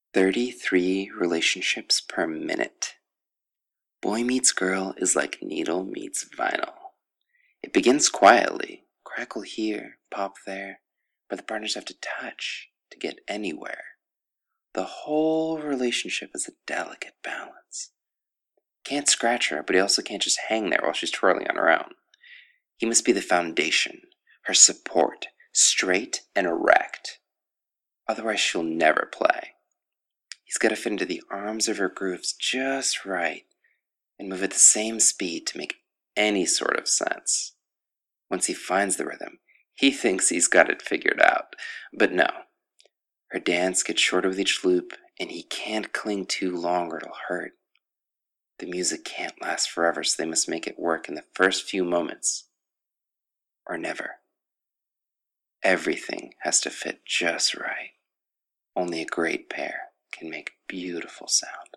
33 relationships per minute. Boy meets girl is like needle meets vinyl. It begins quietly, crackle here, pop there, but the partners have to touch to get anywhere. The whole relationship is a delicate balance. Can't scratch her, but he also can't just hang there while she's twirling on her own. He must be the foundation, her support, straight and erect. Otherwise she'll never play. He's got to fit into the arms of her grooves just right and move at the same speed to make any sort of sense. Once he finds the rhythm, he thinks he's got it figured out. But no. Her dance gets shorter with each loop, and he can't cling too long or it'll hurt. The music can't last forever, so they must make it work in the first few moments. Or never. Everything has to fit just right. Only a great pair can make beautiful sound.